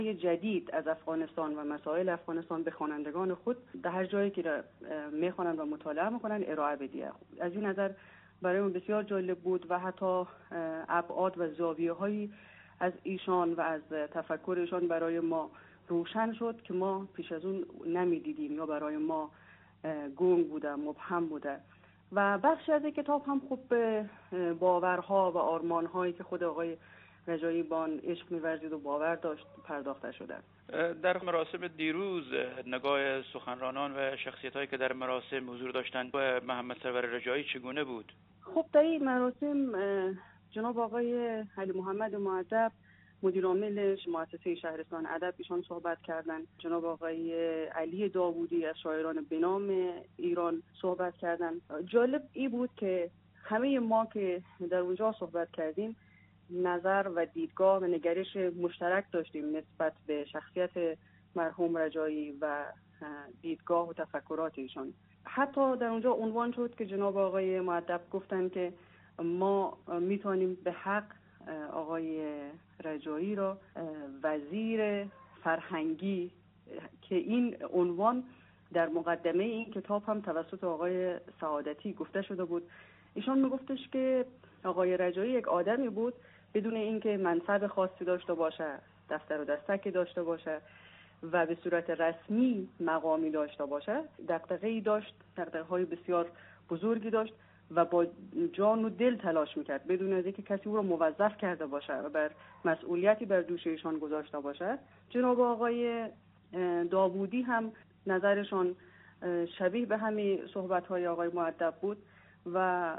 جدید از افغانستان و مسائل افغانستان به خوانندگان خود در هر جایی که میخوانند و مطالعه میکنن ارائه بدید. از این نظر برای من بسیار جالب بود و حتی ابعاد و زاویه‌هایی از ایشان و از تفکر ایشان برای ما روشن شد که ما پیش از اون نمیدیدیم یا برای ما گنگ بوده، مبهم بوده. و بخشی از این کتاب هم خوب به باورها و آرمانهایی که خود آقای رجایی بان عشق می‌ورزید و باور داشت پرداخته شده. در مراسم دیروز نگاه سخنرانان و شخصیت‌هایی که در مراسم حضور داشتند و محمد سرور رجایی چگونه بود؟ خب در این مراسم جناب آقای علی محمد مؤدب مدیر عامل مؤسسه شهرستان ادب ایشان صحبت کردند. جناب آقای علی داوودی از شاعران به نام ایران صحبت کردند. جالب ای بود که همه ما که در اونجا صحبت کردیم نظر و دیدگاه و نگرش مشترک داشتیم نسبت به شخصیت مرحوم رجایی و دیدگاه و تفکرات ایشان. حتی در اونجا عنوان شد که جناب آقای مؤدب گفتن که ما میتونیم به حق آقای رجایی را وزیر فرهنگی، که این عنوان در مقدمه این کتاب هم توسط آقای سعادتی گفته شده بود. ایشان میگفتش که آقای رجایی یک آدمی بود بدون اینکه منصب خاصی داشته باشه، دفتر و دستکی داشته باشه و به صورت رسمی مقامی داشته باشه، دغدغه‌ای داشت، دغدغه‌های بسیار بزرگی داشت و با جان و دل تلاش میکرد بدون از اینکه کسی او را موظف کرده باشه و بر مسئولیتی بر دوش ایشان گذاشته باشه. جناب آقای داوودی هم نظرشان شبیه به همین صحبت‌های آقای مؤدب بود و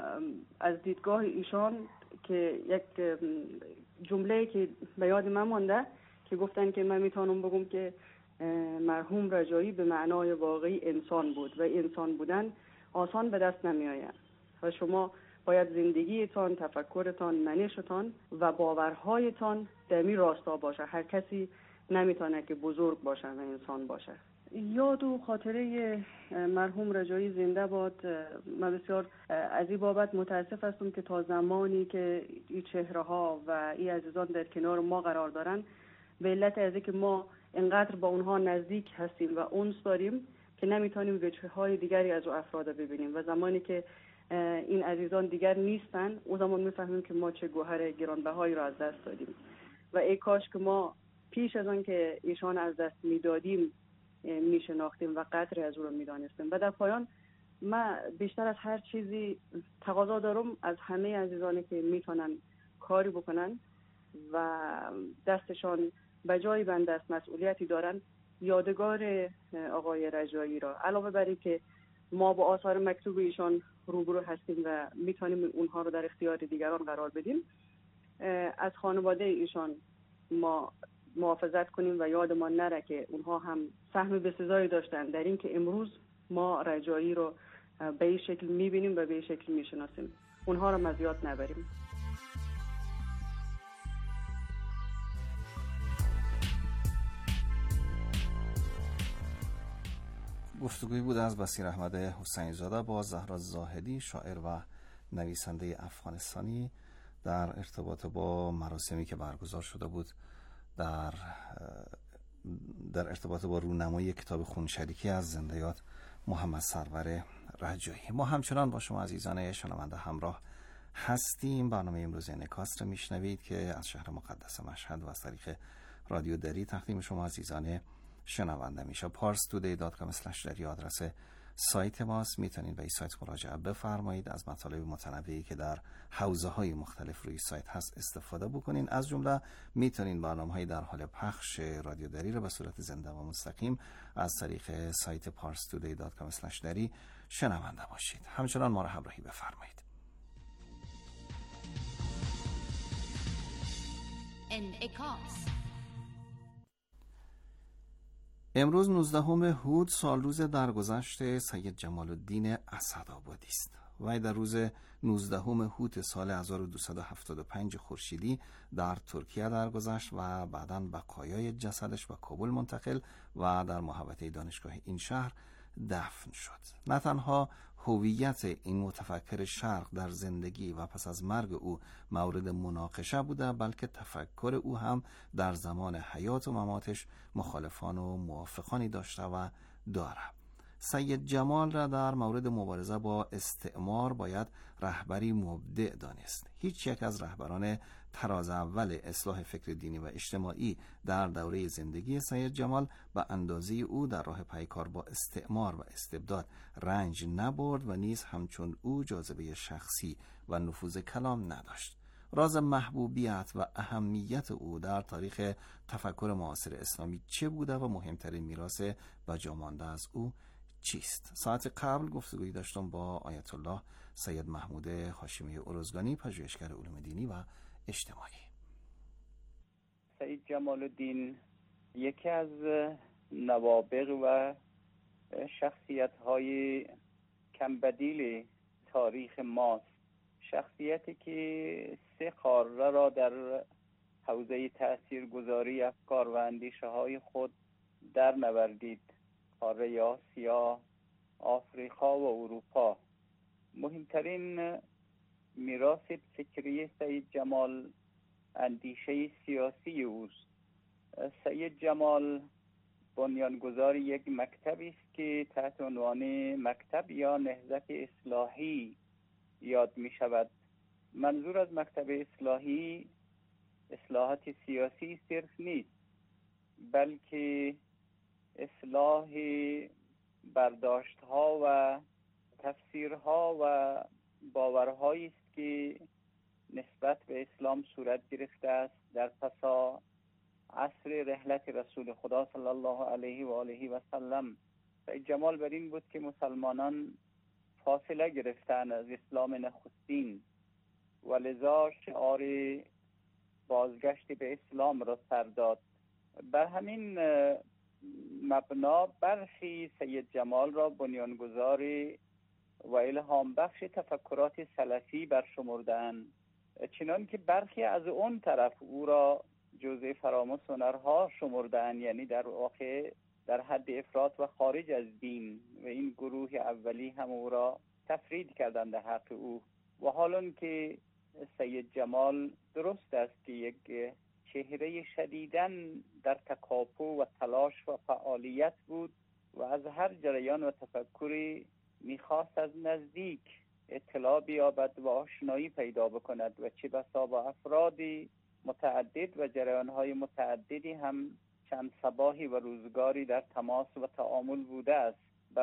از دیدگاه ایشان که یک جمله که به یاد من مانده که گفتن که من میتونم بگم که مرحوم رجایی به معنای واقعی انسان بود و انسان بودن آسان به دست نمیآید و شما باید زندگیتان، تفکرتان، منشتان و باورهایتان در این راستا باشه. هر کسی نمیتونه که بزرگ باشه و انسان باشه. یاد و خاطره مرحوم رجایی زنده باد. من بسیار از این بابت متاسف هستم که تا زمانی که این چهره ها و این عزیزان در کنار ما قرار دارن به علت از اینکه ما انقدر با اونها نزدیک هستیم و اونس داریم که نمیتونیم وجهه های دیگری از او افراد ببینیم و زمانی که این عزیزان دیگر نیستن اون زمان میفهمیم که ما چه گوهر گرانبهایی را از دست دادیم و ای کاش که ما پیش از آن که ایشان از دست میدادیم میشناختیم و قدری از او را میدانستیم. و در پایان من بیشتر از هر چیزی تقاضا دارم از همه عزیزانی که میتونن کاری بکنن و دستشان به جای بند است، مسئولیتی دارن، یادگار آقای رجایی را علاوه بر این که ما با آثار مکتوب ایشان روبرو هستیم و میتونیم اونها رو در اختیار دیگران قرار بدیم، از خانواده ایشان ما محافظت کنیم و یادمان نره که اونها هم سهم بسزایی داشتن در این که امروز ما رجایی رو به این شکل میبینیم و به این شکل میشناسیم. اونها رو مزیات نبریم. گفتگوی بود از بصیر احمد حسینی زاده با زهرا زاهدی، شاعر و نویسنده افغانستانی، در ارتباط با مراسمی که برگزار شده بود در ارتباط با رونمایی کتاب خونشریکی از زنده یاد محمد سرور رجایی. ما همچنان با شما عزیزان شنونده همراه هستیم. برنامه امروز انعکاس رو میشنوید که از شهر مقدس مشهد و از طریق رادیو دری تقدیم شما عزیزان شنونده میشه. parstoday.com/dari آدرس سایت ماست. میتونید به این سایت مراجعه بفرمایید، از مطالب متنوعی که در حوزه های مختلف روی سایت هست استفاده بکنین. از جمله میتونید برنامه‌های در حال پخش رادیو دری رو به صورت زنده و مستقیم از طریق سایت parstoday.com/dari شنونده باشید. همچنان ما را همراهی بفرمایید. انعکاس. امروز 19 هود سالروز درگذشت سید جمال الدین اسدآبادی است. وی در روز 19 هود سال 1275 خورشیدی در ترکیه درگذشت و بعداً بقایای جسدش به کابل منتقل و در محوطه دانشگاه این شهر دفن شد. نه تنها هویت این متفکر شرق در زندگی و پس از مرگ او مورد مناقشه بوده، بلکه تفکر او هم در زمان حیات و مماتش مخالفان و موافقانی داشته و داره. سید جمال را در مورد مبارزه با استعمار باید رهبری مبدع دانست. هیچ یک از رهبران تراز اول اصلاح فکر دینی و اجتماعی در دوره زندگی سید جمال به اندازه او در راه پیکار با استعمار و استبداد رنج نبرد و نیز همچون او جاذبه شخصی و نفوذ کلام نداشت. راز محبوبیت و اهمیت او در تاریخ تفکر معاصر اسلامی چه بوده و مهمترین میراث بجا مانده از او چیست؟ ساعت قبل گفتگویی داشتم با آیت الله سید محمود هاشمی ارزگانی، پژوهشگر علوم دینی و اجتماعی. سید جمال الدین یکی از نوابغ و شخصیت‌های کمبدیل تاریخ ماست. شخصیتی که 3 قاره را در حوزه تاثیرگذاری افکار و اندیشه‌های خود در نوردید: قاره آسیا، آفریقا و اروپا. مهمترین میراث فکری سید جمال اندیشه سیاسی اوست. سید جمال بنیانگذار یک مکتبی است که تحت عنوان مکتب یا نهضت اصلاحی یاد می شود. منظور از مکتب اصلاحی اصلاحات سیاسی صرف نیست، بلکه اصلاح برداشت‌ها و تفسیرها و باورهایی است که نسبت به اسلام صورت گرفته است در پسا عصر رحلت رسول خدا صلی الله علیه و آله و سلم. سید جمال بر این بود که مسلمانان فاصله گرفتن از اسلام نخستین و لذا شعار بازگشت به اسلام را سر داد. بر همین مبنا برخی سید جمال را بنیانگذار و الهام بخش تفکرات سلفی برشمردند، چنان که برخی از اون طرف او را جزء فراموش هنرها شمردند، یعنی در واقع در حد افراط و خارج از دین، و این گروه اولی هم او را تفرید کردند در حق او. و حالان که سید جمال درست است که یک چهره شدیداً در تکاپو و تلاش و فعالیت بود و از هر جریان و تفکری میخواست از نزدیک اطلاع بیابد و آشنایی پیدا بکند و چه بسا با افرادی متعدد و جریانهای متعددی هم چند صباحی و روزگاری در تماس و تعامل بوده است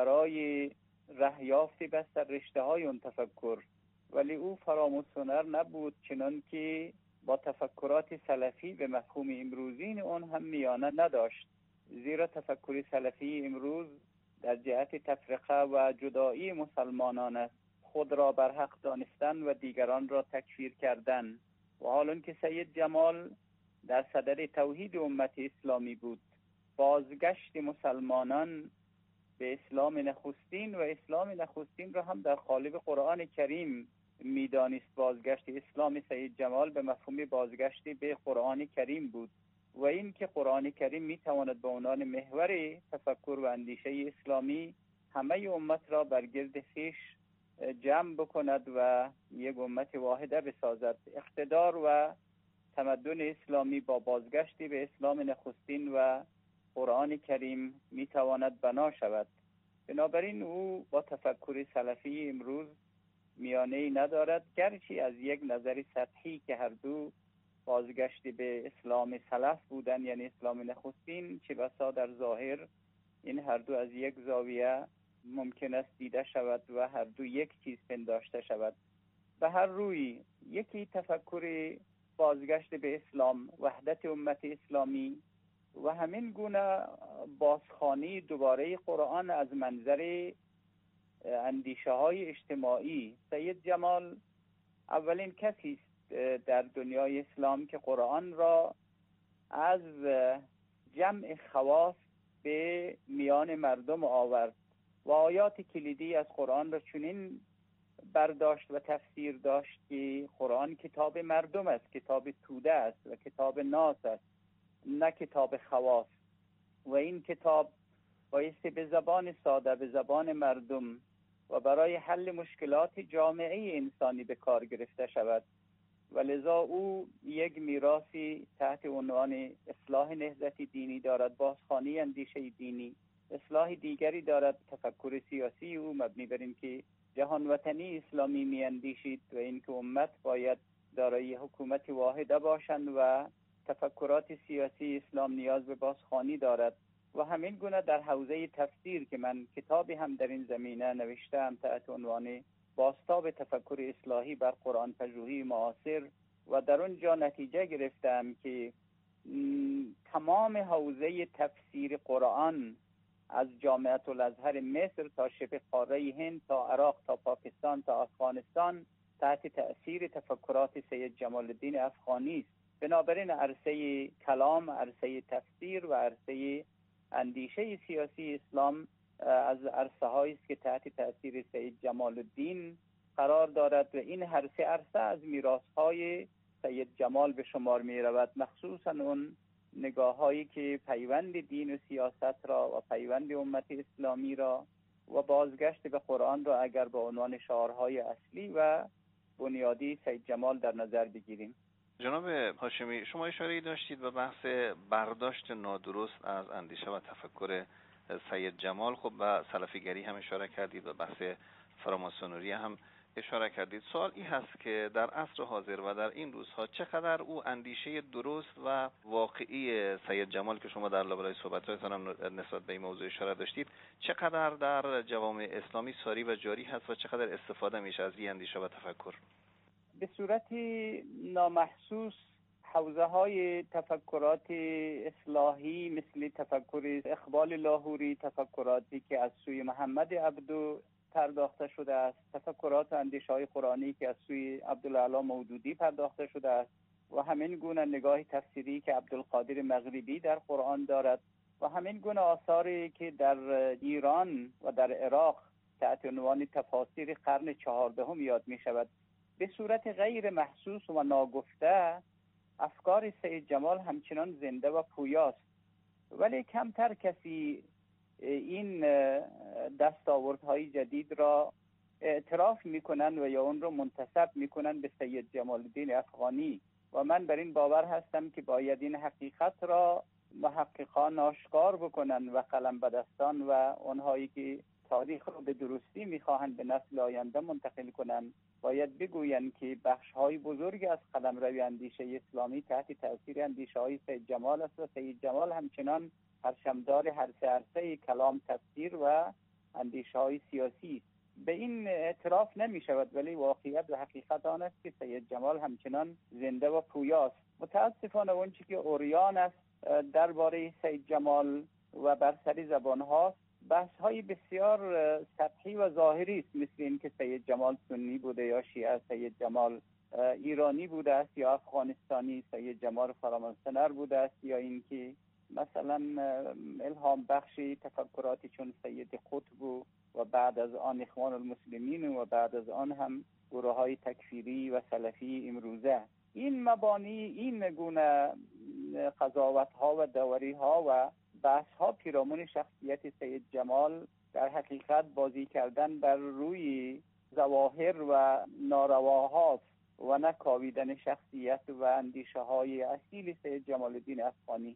برای رهیافت بست در رشته های اون تفکر. ولی او فراموش هنر نبود، چنان که با تفکرات سلفی به مفهوم امروزین اون هم میانه نداشت، زیرا تفکر سلفی امروز در جهت تفرقه و جدایی مسلمانان است، خود را بر حق دانستن و دیگران را تکفیر کردن. و حالان که سید جمال در صدر توحید امت اسلامی بود، بازگشت مسلمانان به اسلام نخستین و اسلام نخستین را هم در قالب قرآن کریم میدانست. بازگشت اسلام سید جمال به مفهوم بازگشت به قرآن کریم بود و این که قرآن کریم میتواند به عنوان محور تفکر و اندیشه اسلامی همه امت را بر گرد خویش جمع بکند و یک امت واحده بسازد. اقتدار و تمدن اسلامی با بازگشت به اسلام نخستین و قرآن کریم میتواند بنا شود. بنابراین او با تفکر سلفی امروز میانه‌ای ندارد، گرچه از یک نظر سطحی که هر دو بازگشت به اسلام سلف بودن، یعنی اسلام نخستین، چه بسا در ظاهر این هر دو از یک زاویه ممکن است دیده شود و هر دو یک چیز پنداشته شود. به هر روی یکی تفکر بازگشت به اسلام، وحدت امت اسلامی و همین گونه بازخوانی دوباره قرآن از منظر اندیشه های اجتماعی. سید جمال اولین کسی است در دنیای اسلام که قرآن را از جمع خواص به میان مردم آورد و آیات کلیدی از قرآن را چنین برداشت و تفسیر داشت که قرآن کتاب مردم است، کتاب توده است و کتاب ناس است، نه کتاب خواص. و این کتاب بایستی به زبان ساده، به زبان مردم و برای حل مشکلات جامعه انسانی به کار گرفته شود و لذا او یک میراثی تحت عنوان اصلاح نهضت دینی دارد، بازخوانی اندیشه دینی. اصلاح دیگری دارد، تفکر سیاسی او مبنی بر اینکه جهان وطنی اسلامی می اندیشید و اینکه امت باید دارای حکومت واحده باشند و تفکرات سیاسی اسلام نیاز به بازخوانی دارد. و همین گونه در حوزه تفسیر که من کتابی هم در این زمینه نوشتم تحت عنوان بازتاب تفکر اصلاحی بر قرآن پژوهی معاصر، و در اونجا نتیجه گرفتم که تمام حوزه تفسیر قرآن از جامعه الازهر مصر تا شبه قاره هند تا عراق تا پاکستان تا افغانستان تحت تأثیر تفکرات سید جمال الدین افغانی است. بنابراین عرصه کلام، عرصه تفسیر و عرصه اندیشه سیاسی اسلام از عرصه هایی است که تحت تأثیر سید جمال الدین قرار دارد و این هر سه عرصه از میراث های سید جمال به شمار می رود، مخصوصا اون نگاه هایی که پیوند دین و سیاست را و پیوند امت اسلامی را و بازگشت به قرآن را اگر به عنوان شعارهای اصلی و بنیادی سید جمال در نظر بگیریم. جناب هاشمی، شما اشاره داشتید به بحث برداشت نادرست از اندیشه و تفکر سید جمال. خب به سلفیگری هم اشاره کردید و بحث فراماسونری هم اشاره کردید. سوال این هست که در عصر حاضر و در این روزها چقدر او اندیشه درست و واقعی سید جمال که شما در لابلای صحبت‌هایتان هم نسبت به این موضوع اشاره داشتید چقدر در جوامع اسلامی ساری و جاری هست و چقدر استفاده میشه از این اندیشه و تفکر؟ به صورت نامحسوس حوزه های تفکرات اصلاحی مثل تفکر اقبال لاهوری، تفکراتی که از سوی محمد عبدو پرداخته شده است، تفکرات و اندیشه های قرآنی که از سوی عبدالعلا مودودی پرداخته شده است و همین گونه نگاه تفسیری که عبدالقادر مغربی در قرآن دارد و همین گونه آثاری که در ایران و در عراق تحت عنوان تفاسیر قرن 14 یاد می شود. به صورت غیر محسوس و ناگفته افکار سید جمال همچنان زنده و پویاست، ولی کمتر کسی این دستاوردهای جدید را اعتراف میکنن و یا اون را منتسب میکنن به سید جمال الدین افغانی و من بر این باور هستم که باید این حقیقت را محققان آشکار بکنن و قلم به دستان و اونهایی که تاریخ را به درستی میخواهند به نسل آینده منتقل کنند باید بگویند که بخش‌های بزرگ از قلمرو اندیشه اسلامی تحت تأثیر اندیشه‌های سید جمال است و سید جمال همچنان پرچمدار هر سه عرصه کلام، تفسیر و اندیشه‌های سیاسی. به این اعتراف نمی شود، ولی واقعیت و حقیقت آن است که سید جمال همچنان زنده و پویاست. متاسفانه اون چیزی که اوریان است درباره سید جمال و بر سر زبان هاست بحث‌های بسیار سطحی و ظاهری است، مثل این که سید جمال سنی بوده یا شیعه، سید جمال ایرانی بوده است یا افغانستانی، سید جمال فراماسونر بوده است، یا اینکه مثلا الهام بخشی تفکراتی چون سید قطب و بعد از آن اخوان المسلمین و بعد از آن هم گروه های تکفیری و سلفی امروزه. این مبانی، این گونه قضاوت ها و دوری ها و بحث ها پیرامون شخصیت سید جمال در حقیقت بازی کردن بر روی ظواهر و نارواهاست و نه کاویدن شخصیت و اندیشه های اصیل سید جمال الدین افغانی.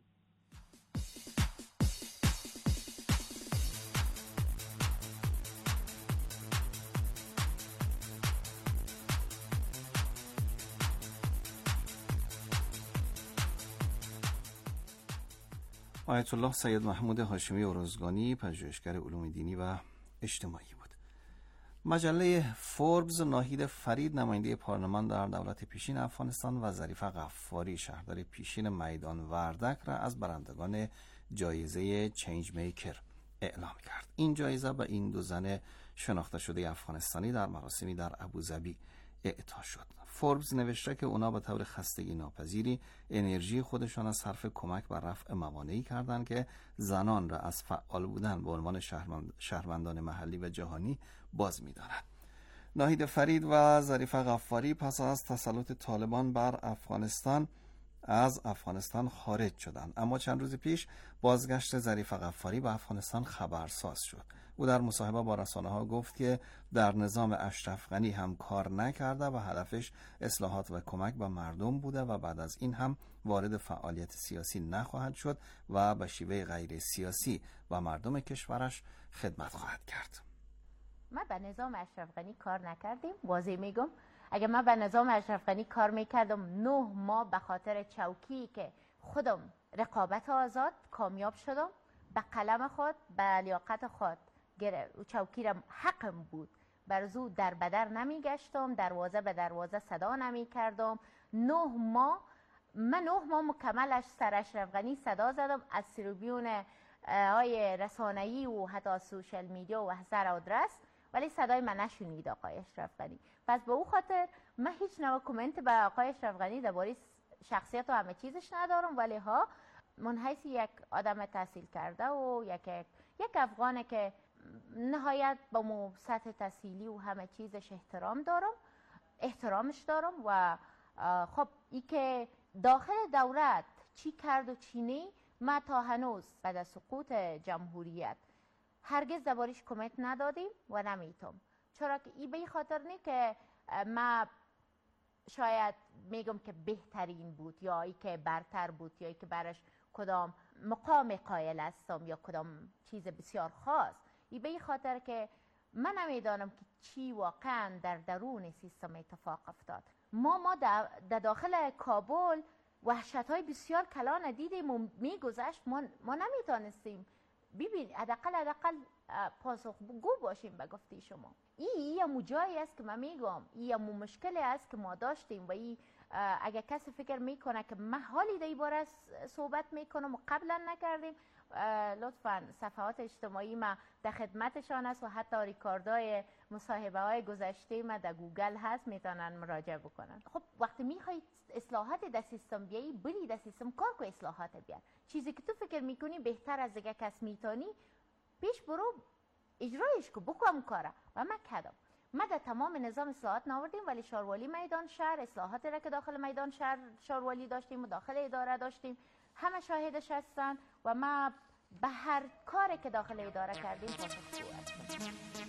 آیت الله سید محمود هاشمی اورزگانی، پژوهشگر علوم دینی و اجتماعی بود. مجله فوربس ناهید فرید، نماینده پارلمان در دولت پیشین افغانستان، و ظریفه غفاری، شهردار پیشین میدان وردک، را از برندگان جایزه چینج میکر اعلام کرد. این جایزه به این دو زن شناخته شده افغانستانی در مراسمی در ابوظبی اعطا شد. فوربس نوشته که اونا به طور خستگی ناپذیری انرژی خودشان از صرف کمک بر رفع موانعی کردند که زنان را از فعال بودن به عنوان شهروندان محلی و جهانی باز می‌دارد. ناهید فرید و ظریفه غفاری پس از تسلط طالبان بر افغانستان از افغانستان خارج شدند. اما چند روز پیش بازگشت ظریف غفاری به افغانستان خبرساز شد. او در مصاحبه با رسانه‌ها گفت که در نظام اشرف غنی هم کار نکرده و هدفش اصلاحات و کمک به مردم بوده و بعد از این هم وارد فعالیت سیاسی نخواهد شد و به شیوه غیر سیاسی و مردم کشورش خدمت خواهد کرد. ما به نظام اشرف غنی کار نکردیم. واضح میگم اگه من به نظام اشرف غنی کار میکردم 9 ماه به خاطر چوکی که خودم رقابت آزاد کامیاب شدم، به قلم خود به لیاقت خود چوکی را حقم بود، برزو در بدر نمی گشتم، دروازه به دروازه صدا نمی کردم. 9 ماه مکملش سر اشرف غنی صدا زدم از تریبیون های رسانه‌ای و حتی سوشل میدیا و هر آدرس، ولی صدای من نشنید آقای اشرف غنی. پس به او خاطر من هیچ نوع کامنت به آقای اشرف غنی درباره شخصیت و همه چیزش ندارم، ولی من حیث یک آدم تحصیل کرده و یک افغانه که نهایت با مو سطح تحصیلی و همه چیزش احترامش دارم و خب ای که داخل دولت چی کرد و چی نی، ما تا هنوز بعد از سقوط جمهوریت هرگز دربارش کامنت ندادیم و نمیتم، چرا که ای به خاطر نی که ما شاید میگم که بهترین بود یا ای که برتر بود یا ای که برش کدام مقام قائل هستم یا کدام چیز بسیار خاص. ای به خاطر که من نمیدانم که چی واقعا در درون سیستم اتفاق افتاد. ما در داخل کابل وحشت‌های بسیار کلان دیدیم و میگذشت، ما نمیتونستیم ببین حداقل پاسخگو باشیم به گفته شما. این جایی است که من میگم این مشکلی است که ما داشتیم و اگر کسی فکر میکنه که من حالی در این باره صحبت میکنم و قبلا نکردیم، لطفاً صفحات اجتماعی ما در خدمتشان است و حتی ریکاردای مصاحبه های گذشته ما در گوگل هست، میتونن مراجعه بکنن. خب وقتی میخواید اصلاحات در سیستم بیایی، بری در سیستم کار کو اصلاحات بیار. چیزی که تو فکر میکنی بهتر از دیگه کس میتونی، پیش برو اجرایش کو، بکن کاره و من کردم. ما در تمام نظام اصلاحات ناوردیم، ولی شاروالی میدان شهر اصلاحاتی را که داخل میدان شهر شاروالی داشتیم و داخل اداره داشتیم همه شاهدش هستن و ما به هر کاری که داخل اداره کردیم پاسخگو هستیم.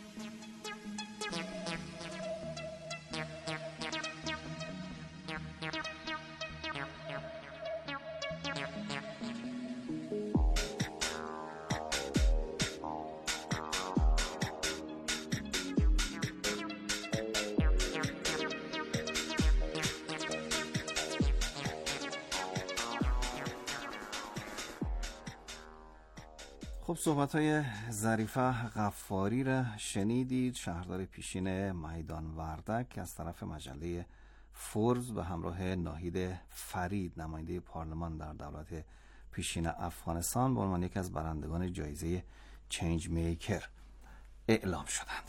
خب صحبت‌های ظریفه غفاری را شنیدید، شهردار پیشین میدان وردک که از طرف مجله فوربس به همراه ناهید فرید نماینده پارلمان در دولت پیشین افغانستان به عنوان یکی از برندگان جایزه چنج میکر اعلام شدند.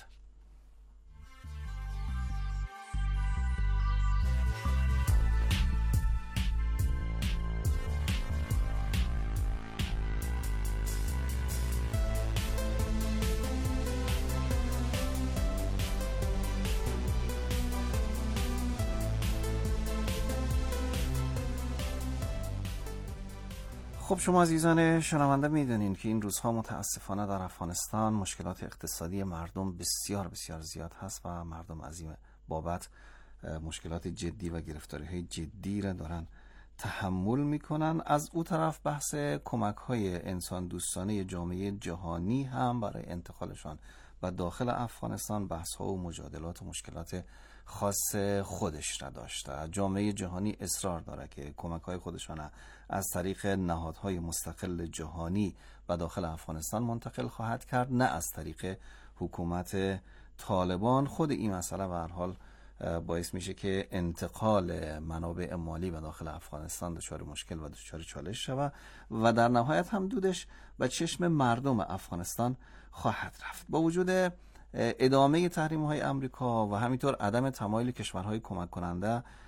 خب شما عزیزان شنونده میدونین که این روزها متاسفانه در افغانستان مشکلات اقتصادی مردم بسیار بسیار زیاد هست و مردم از این بابت مشکلات جدی و گرفتاری‌های جدی را دارن تحمل میکنن. از او طرف بحث کمک‌های انسان دوستانه جامعه جهانی هم برای انتقالشان و داخل افغانستان بحث‌ها و مجادلات و مشکلات خاص خودش را داشته. جامعه جهانی اصرار داره که کمک‌های خودشان از طریق نهادهای مستقل جهانی و داخل افغانستان منتقل خواهد کرد، نه از طریق حکومت طالبان. خود این مسئله به هر حال باعث میشه که انتقال منابع مالی به داخل افغانستان دچار مشکل و دچار چالش شود و در نهایت هم دودش به چشم مردم افغانستان خواهد رفت. با وجود ادامه تحریم‌های آمریکا و همینطور عدم تمایل کشورهای کمک کننده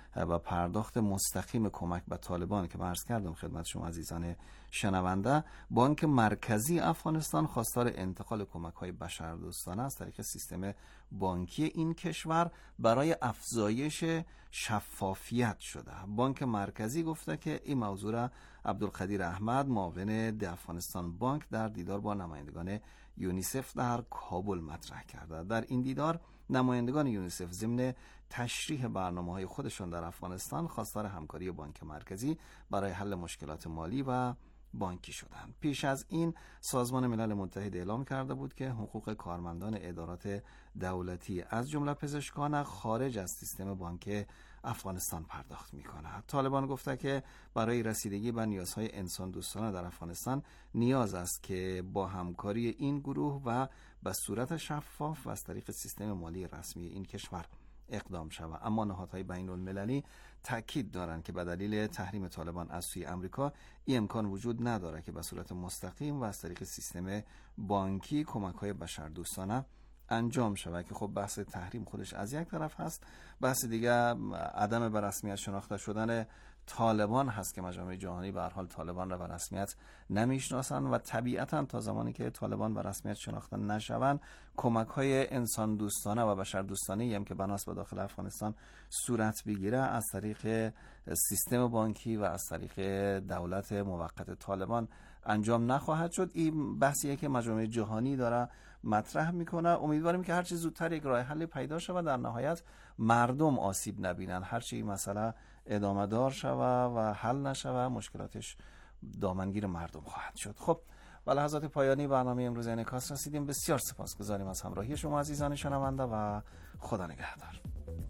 و پرداخت مستقیم کمک به طالبان که عرض کردم خدمت شما عزیزان شنونده، بانک مرکزی افغانستان خواستار انتقال کمک‌های بشردوستانه از طریق سیستم بانکی این کشور برای افزایش شفافیت شده. بانک مرکزی گفته که این موضوع را عبدالقدیر احمد معاون د افغانستان بانک در دیدار با نمایندگان یونیسف در کابل مطرح کرده. در این دیدار نمایندگان یونیسف ضمن تشریح برنامه‌های خودشان در افغانستان خواستار همکاری بانک مرکزی برای حل مشکلات مالی و بانکی شدند. پیش از این سازمان ملل متحد اعلام کرده بود که حقوق کارمندان ادارات دولتی از جمله پزشکان خارج از سیستم بانک افغانستان پرداخت می‌کند. طالبان گفته که برای رسیدگی به نیازهای انسان دوستانه در افغانستان نیاز است که با همکاری این گروه و به صورت شفاف و از طریق سیستم مالی رسمی این کشور اقدام شود. اما نهادهای بین المللی تاکید دارند که به دلیل تحریم طالبان از سوی آمریکا این امکان وجود ندارد که به صورت مستقیم و از طریق سیستم بانکی کمک‌های بشردوستانه انجام شود، که خب بحث تحریم خودش از یک طرف هست، بحث دیگه عدم به رسمیت شناخته شدن طالبان هست که مجامع جهانی به هر حال طالبان را به رسمیت نمیشناسند و طبیعتا تا زمانی که طالبان به رسمیت شناخته نشوند کمک‌های انسان دوستانه و بشر دوستانه هم که بناس به داخل افغانستان صورت بگیره از طریق سیستم بانکی و از طریق دولت موقت طالبان انجام نخواهد شد. این بحثیه که مجامع جهانی داره مطرح میکنه. امیدواریم که هرچی زودتر یک راه حل پیدا شود، در نهایت مردم آسیب نبینن. هرچی این مسئله ادامه دار شود و حل نشود مشکلاتش دامنگیر مردم خواهد شد. خب و لحظات پایانی برنامه امروز انعکاس رسیدیم. بسیار سپاسگزاریم از همراهی شما عزیزان شنونده و خدا نگهدار.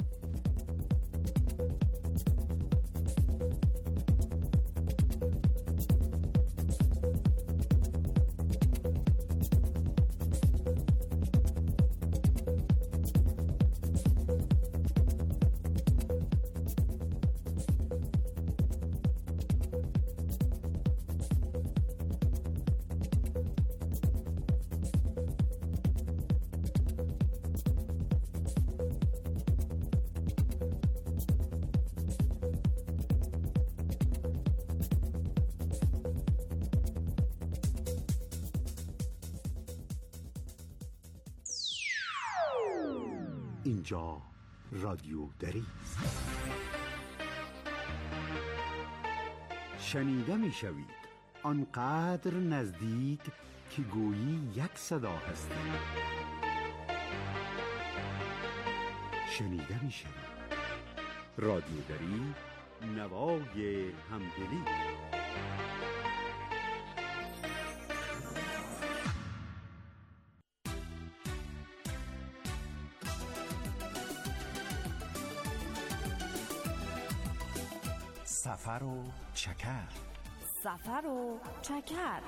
اینجا رادیو دری است. شنیده می شوید آنقدر نزدیک که گویی یک صدا هستید. شنیده می شوید رادیو دری، نوای همدلی. سفر و چکر. سفر و چکر.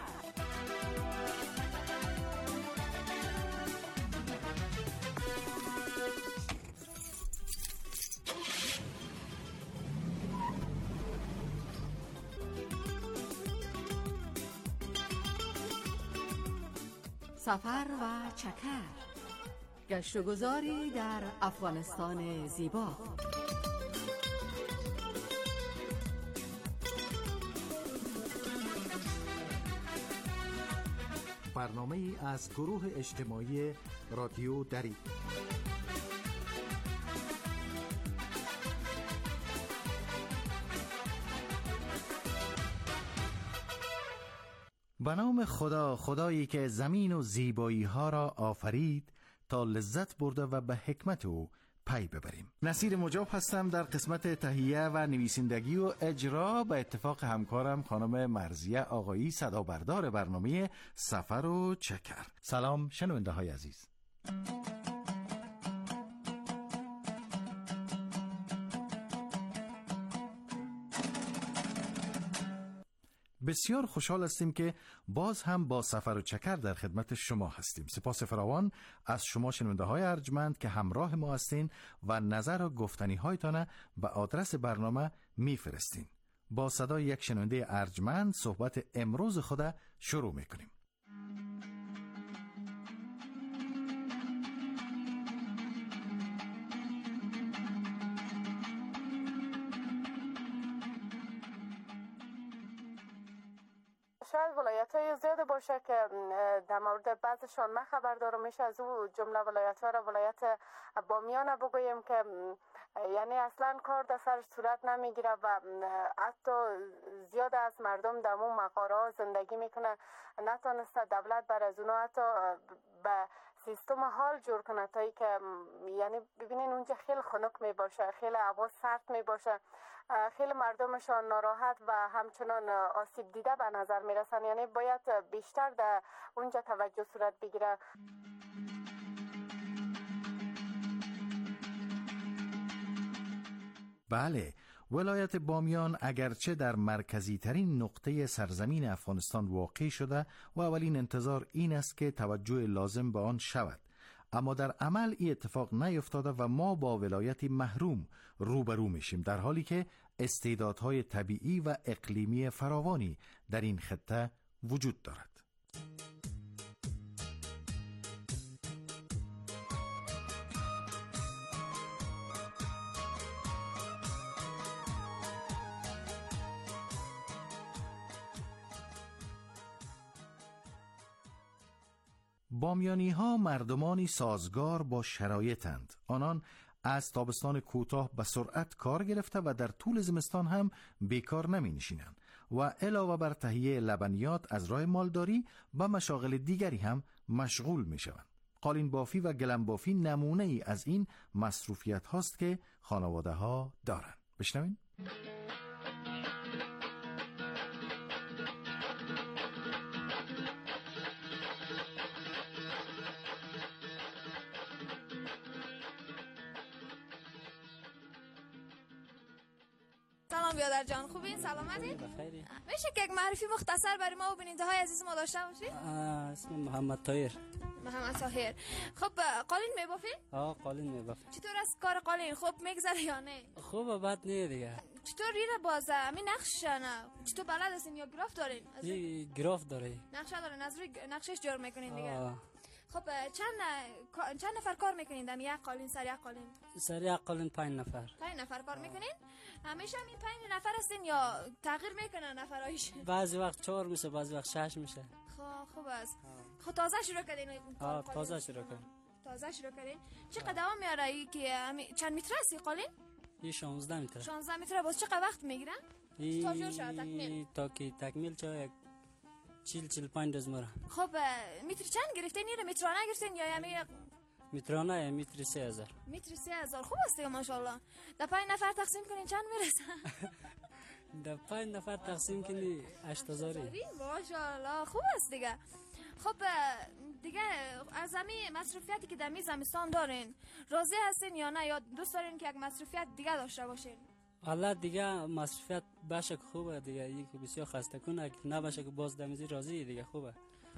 سفر و چکر، گشت و گذاری در افغانستان زیبا. برنامه ای از گروه اجتماعی رادیو دری. به نام خدا، خدایی که زمین و زیبایی ها را آفرید تا لذت برده و به حکمت او پی ببریم. نصیر مجاب هستم در قسمت تهیه و نویسندگی و اجرا به اتفاق همکارم خانم مرزیه آقایی صدا بردار برنامه سفر و چکر. سلام شنونده های عزیز. بسیار خوشحال هستیم که باز هم با سفر و چکر در خدمت شما هستیم. سپاس فراوان از شما شنونده های ارجمند که همراه ما هستین و نظر و گفتنی هایتان به آدرس برنامه میفرستین. با صدای یک شنونده ارجمند صحبت امروز خود شروع میکنیم. زیاد باشه که در مورد بعضشان من خبر دارم. میشه از او جمله ولایت‌ها را ولایت بامیان بگوییم که یعنی اصلا کار در سر صورت نمیگیره و حتی زیاد از مردم در اون مقارها زندگی میکنه. نتونسته دولت بر از اونا حتی به سیستم حال جور کنه تا ای که یعنی ببینین اونجا خیلی خنک می باشه، خیلی هوا سرد می باشه، خیلی مردمشان ناراحت و همچنان آسیب دیده به نظر می رسن. یعنی باید بیشتر در اونجا توجه صورت بگیره. بله، ولایت بامیان اگرچه در مرکزی ترین نقطه سرزمین افغانستان واقع شده و اولین انتظار این است که توجه لازم به آن شود، اما در عمل این اتفاق نیفتاده و ما با ولایتی محروم روبرو میشیم، در حالی که استعدادهای طبیعی و اقلیمی فراوانی در این خطه وجود دارد. بامیانی ها مردمانی سازگار با شرایطند. آنان از تابستان کوتاه به سرعت کار گرفته و در طول زمستان هم بیکار نمی نشینند و علاوه بر تهیه لبنیات از راه مالداری و مشاغل دیگری هم مشغول می شوند. قالین بافی و گلم بافی نمونه ای از این مصروفیت هاست که خانواده ها دارند. بشنوین؟ سلام بیادر جان، خوبین؟ سلامتین؟ بخیری. میشه که یک معرفی مختصر برای ما و بیننده های عزیز ما داشته باشید؟ اسم محمد طاهر. محمد طاهر. خب قالین میبافین؟ قالین میبافیم. چطور است کار قالین؟ خوب میگذره یا نه؟ خوبه، بد نه دیگه. چطور ریره بازه؟ همین نقش نه؟ چطور بلد هستین یا گراف دارین؟ گراف داره. نقشه دارین، از روی نقشش جور میکنین دیگه. خب چند نفر کار میکنین در یک قالین؟ سر یک قالین؟ سر یک قالین 5 نفر. 5 نفر کار میکنین؟ همیشه همین 5 نفر هستین یا تغییر میکنن نفرایش؟ بعضی وقت 4 میشه، بعضی وقت 6 میشه. خوب است. خب تازه شروع کردین؟ تازه شروع کردیم. تازه شروع کردین؟ چقدر دوام میاره ای که چند متر است قالین؟ این 16 متر. 16 متر. باز چقدر وقت میگیرن؟ تا جور شد تکمیل؟ تا که تکمیل شد 45 روز میره. خب متر چند گرفتین؟ این مترانه گرفتین یا یعنی مترانه؟ متر 3000. متر 3000. خوب است ماشاءالله. در 5 نفر تقسیم کنین چند میرسه؟ در 5 نفر تقسیم کنی 8000. ماشاءالله خوب است دیگه. خب دیگه از همین مصروفیتی که در می زمستان دارین راضی هستین یا نه، یا دوست دارین که یک مصروفیت دیگه داشته باشین؟ حالا دیگه مصروفیت باشه که خوبه دیگه، این که بسیار خسته کنه، که نباشه که باز دمیزی راضی دیگه خوبه.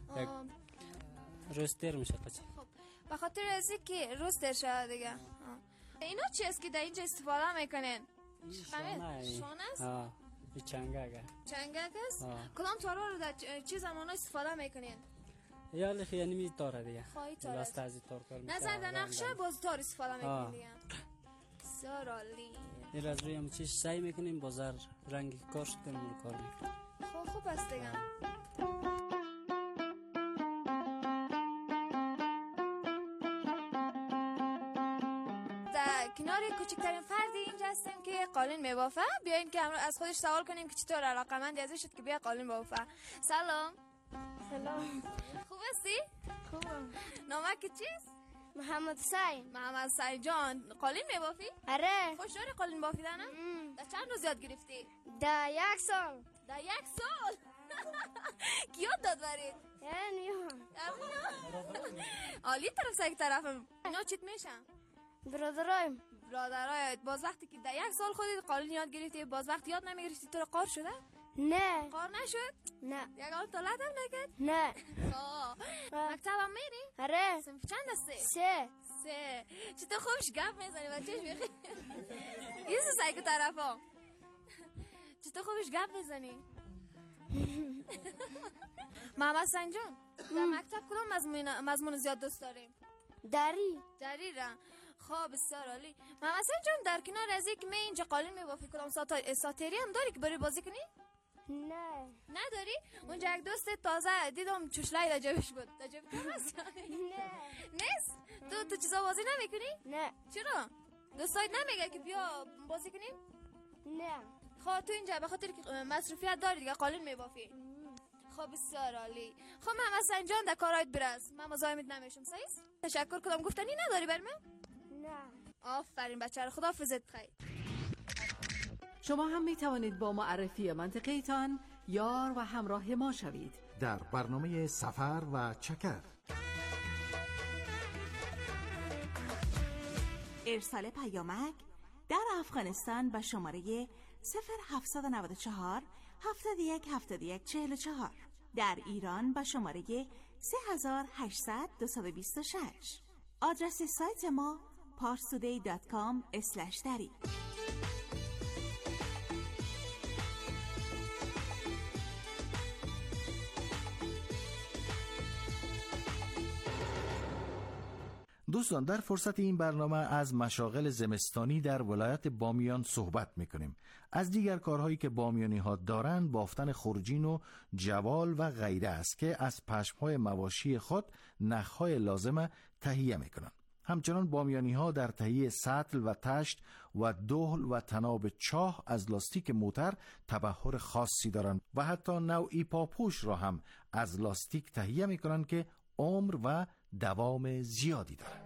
روز تیر میشه قچه. خب به خاطر از که روز تیر شده دیگه. اینا چی است که در اینجا استفاده میکنین؟ شانه است؟ این چنگک. چنگک است؟ کدام تارا رو در چه زمان استفاده میکنین؟ یا لخی یعنی می تاره دیگه. خواهی تاره است؟ نظر در نقشه باز تار استفاده میکنین دیگه. سرالی این از روی هم چیز سعی میکنیم بازار رنگی کار شکنیم رو کار میکنیم. خوب است دیگه. در کنار کوچکترین فردی اینجا هستیم که قالین میبافه. بیاین که از خودش سوال کنیم که چطور علاقه‌مندی ازش شد که بیا قالین بافه. سلام. سلام. خوب هستی؟ خوبم. نامه که چیست؟ محمد سعید. محمد سعید جان، قالین میبافی؟ آره. خوش داری قالین بافیدن؟ در چند روز یاد گرفتی؟ در 1 سال. در 1 سال؟ کی یاد داد برید؟ عالی طرف سعی طرفم. اینا چیت میشن؟ برادرایم. برادرایت. باز وقتی که در 1 سال خودت قالین یاد گرفتی، باز وقتی یاد نمیگرفتی تو قار شده؟ نه. قار نشد؟ نه. یک آل طالت هم نکرد؟ نه. مکتب هم میری؟ آره. صنف چند هستی؟ 3. چطور خوبش گپ میزنی بچهش میخی؟ یه سعی که طرفا چطور خوبش گپ میزنی؟ محمد سنجون، در مکتب کدام مضمون زیاد دوست داریم؟ دری را. خب بسیار عالی. محمد سنجون، در کنار از اینکه می اینجا قالین میبافی کدام ساتیری هم داری که بری بازی کنی؟ نه. نداری؟ اونجا یک دوست تازه دیدم چشلای در جیبش بود. در جیب تو هست؟ نه. نیست؟ تو چیزا بازی نمیکنی؟ نه. چرا؟ دوستایت نمیگه که بیا بازی کنیم؟ نه. خب تو اینجا به خاطر که مصروفیت داری دیگه قالین میبافی. خب بسیار عالی. خب من مثلا جان در کارایت برس. من مزاحمت نمیشم. صحیح؟ تشکر کدام گفتنی نداری بر من؟ نه. آفرین بچه رو، خداحافظت خیر. شما هم می توانید با معرفی منطقه تان یار و همراه ما شوید در برنامه سفر و چکر. ارسال پیامک در افغانستان به شماره 0794 71 71 44، در ایران به شماره 3800 226. آدرس سایت ما parstoday.com/dari. دوستان، در فرصت این برنامه از مشاغل زمستانی در ولایت بامیان صحبت میکنیم. از دیگر کارهایی که بامیانی ها دارند بافتن خرجین و جوال و غیره است که از پشمهای مواشی خود نخهای لازمه تهیه میکنند. همچنان بامیانی ها در تهیه سطل و تشت و دهل و تناب چاه از لاستیک موتر تبحر خاصی دارند و حتی نوعی پاپوش را هم از لاستیک تهیه میکنند که عمر و دوام زیادی دارد.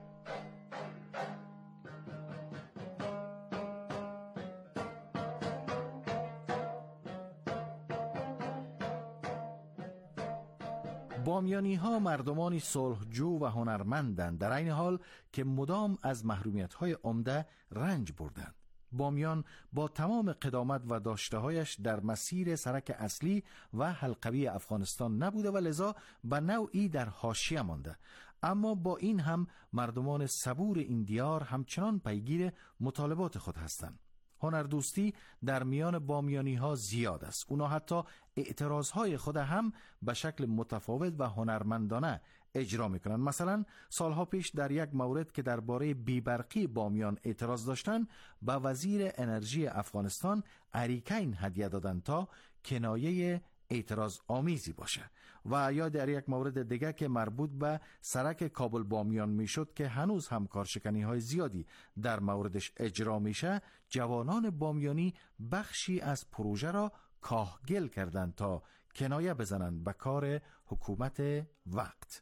بامیانی ها مردمانی صلحجو و هنرمندند، در این حال که مدام از محرومیت های عمده رنج بردند. بامیان با تمام قدامت و داشته‌هایش در مسیر سرک اصلی و حلقوی افغانستان نبوده و لذا به نوعی در حاشیه مانده، اما با این هم مردمان صبور این دیار همچنان پیگیر مطالبات خود هستند. هنردوستی در میان بامیانی ها زیاد است. اونا حتی اعتراضهای خود هم به شکل متفاوت و هنرمندانه اجرا میکنن. مثلا سالها پیش در یک مورد که درباره بیبرقی بامیان اعتراض داشتن، به وزیر انرژی افغانستان اریکین هدیه دادن تا کنایه اعتراض آمیزی باشه. و یا در یک مورد دیگه که مربوط به سرک کابل بامیان میشد که هنوز هم کارشکنی های زیادی در موردش اجرا میشه، جوانان بامیانی بخشی از پروژه را کاهگل کردند تا کنایه بزنند به کار حکومت وقت.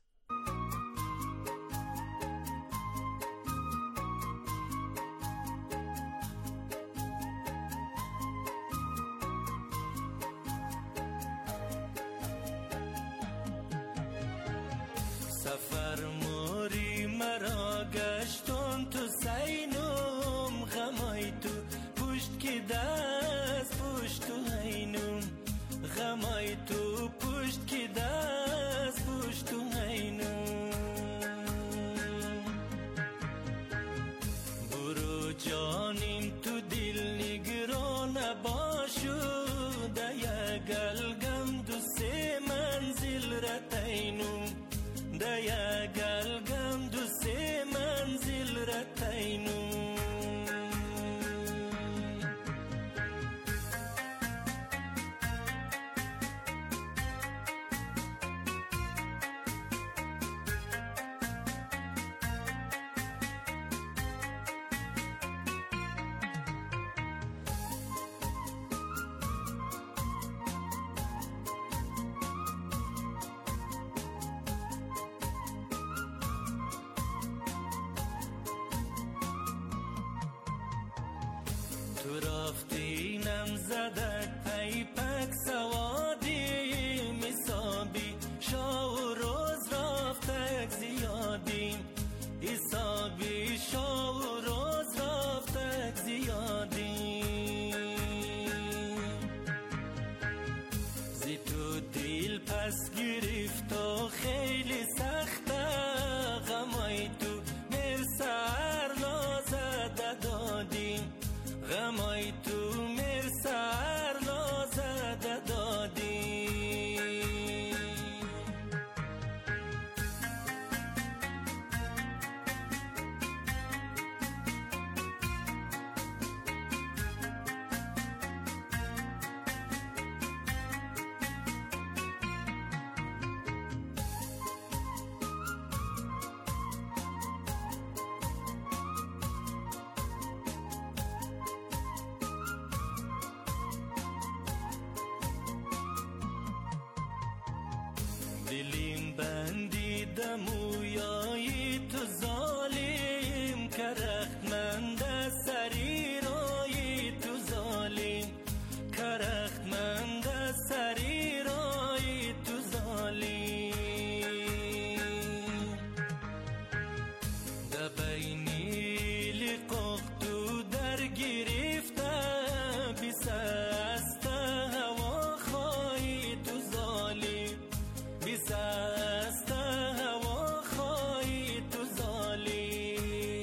سفر موری مرا گشتون تو سینم، غمای تو پشت که دست پشت تو هینم، غمای تو پشت که دست پشت تو هینم. برو جانیم تو دل نگران باشو، دیا گلگم دو سه منزل رتینم، دیا گلگم دو سه منزل رتینم. دلیم بندیده مویایی تو ظالم که رختمند سری رایی تو ظالم که رختمند سری رایی تو ظالم ده بینی لقاق تو در گرفته بیسست هوا خواهی تو ظالم بیسست هوا خواهی تو ظالم.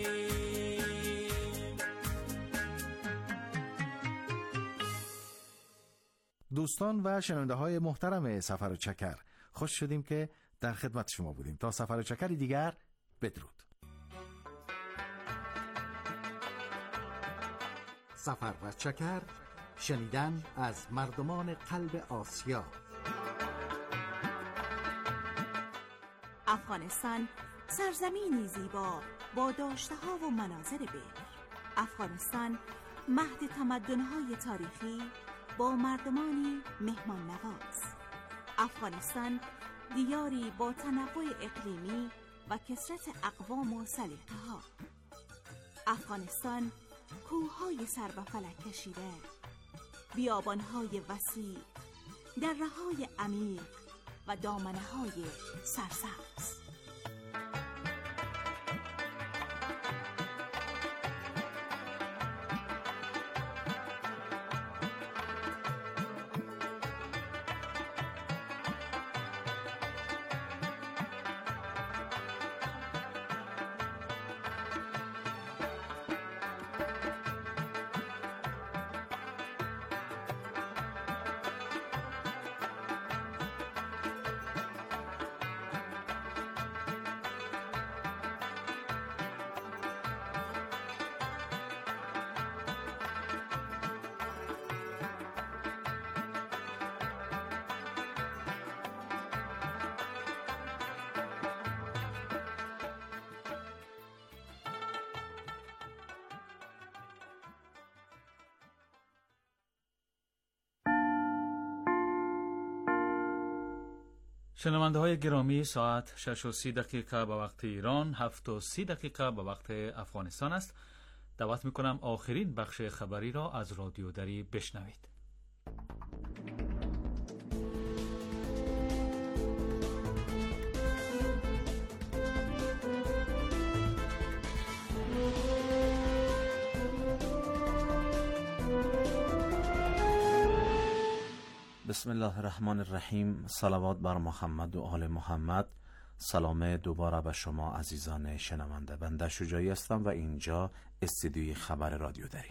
دوستان و شنونده های محترم سفر و چکر، خوش شدیم که در خدمت شما بودیم. تا سفر و چکری دیگر، بدرود. سفر و چکر، شنیدن از مردمان قلب آسیا. افغانستان سرزمینی زیبا با داشته‌ها و مناظر بکر. افغانستان مهد تمدن‌های تاریخی با مردمانی مهمان نواز. افغانستان دیاری با تنوع اقلیمی و کثرت اقوام و سلیقه‌ها. افغانستان کوه‌های سر به فلک کشیده، بیابان‌های وسیع، دره‌های عمیق و دامنه‌های سرسبز. شنونده های گرامی، ساعت 6:30 به وقت ایران، 7:30 به وقت افغانستان است. دعوت میکنم آخرین بخش خبری را از رادیو دری بشنوید. بسم الله الرحمن الرحیم. صلوات بر محمد و آل محمد. سلام دوباره به شما عزیزان شنونده. بنده شجاعی هستم و اینجا استودیوی خبر رادیو دری.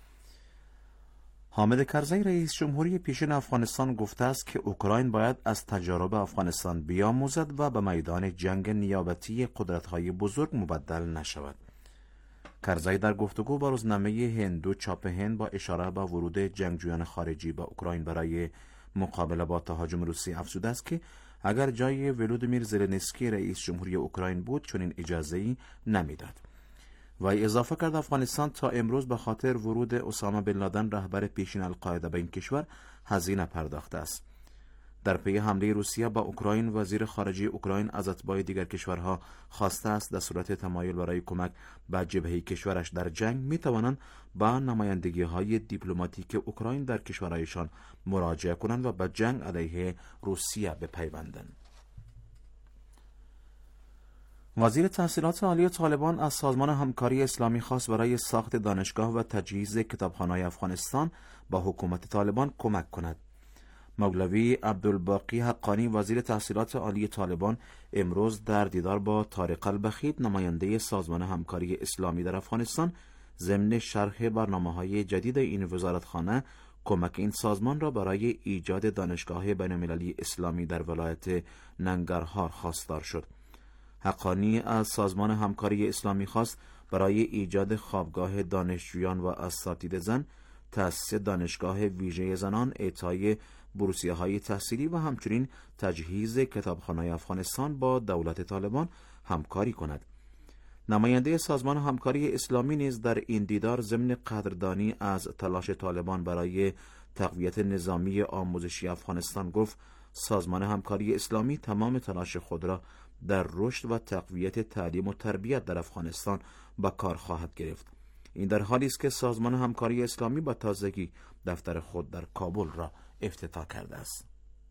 حامد کرزی رئیس جمهوری پیشین افغانستان گفته است که اوکراین باید از تجارب افغانستان بیاموزد و به میدان جنگ نیابتی قدرت‌های بزرگ مبدل نشود. کرزی در گفتگو با روزنامه هندو چاپ هند با اشاره به ورود جنگجویان خارجی به اوکراین برای مقابله با تهاجم روسی افزوده است که اگر جای ولودیمیر زلنسکی رئیس جمهوری اوکراین بود چنین اجازه‌ای نمیداد. وی اضافه کرد افغانستان تا امروز به خاطر ورود اسامه بن لادن رهبر پیشین القاعده به این کشور هزینه پرداخته است. در پی حمله روسیه به اوکراین، وزیر خارجه اوکراین از اتباع دیگر کشورها خواسته است در صورت تمایل برای کمک به جبهه کشورش در جنگ می توانند به نمایندگی‌های دیپلماتیک اوکراین در کشورهایشان مراجعه کنند و به جنگ علیه روسیه بپیوندند. وزیر تحصیلات عالی طالبان از سازمان همکاری اسلامی خواست برای ساخت دانشگاه و تجهیز کتابخانه‌های افغانستان با حکومت طالبان کمک کند. مولوی عبدالباقی حقانی وزیر تحصیلات عالی طالبان امروز در دیدار با طارق البخیت نماینده سازمان همکاری اسلامی در افغانستان ضمن شرح برنامه‌های جدید این وزارتخانه کمک این سازمان را برای ایجاد دانشگاه بین‌المللی اسلامی در ولایت ننگرهار خواستار شد. حقانی از سازمان همکاری اسلامی خواست برای ایجاد خوابگاه دانشجویان و اساتید زن، تأسیس دانشگاه ویژه زنان، اعطای بورسیه‌های تحصیلی و همچنین تجهیز کتابخانه‌های افغانستان با دولت طالبان همکاری کند. نماینده سازمان همکاری اسلامی نیز در این دیدار ضمن قدردانی از تلاش طالبان برای تقویت نظامی آموزشی افغانستان گفت سازمان همکاری اسلامی تمام تلاش خود را در رشد و تقویت تعلیم و تربیت در افغانستان به کار خواهد گرفت. این در حالی است که سازمان همکاری اسلامی با تازگی دفتر خود در کابل را افتتاح کرده است.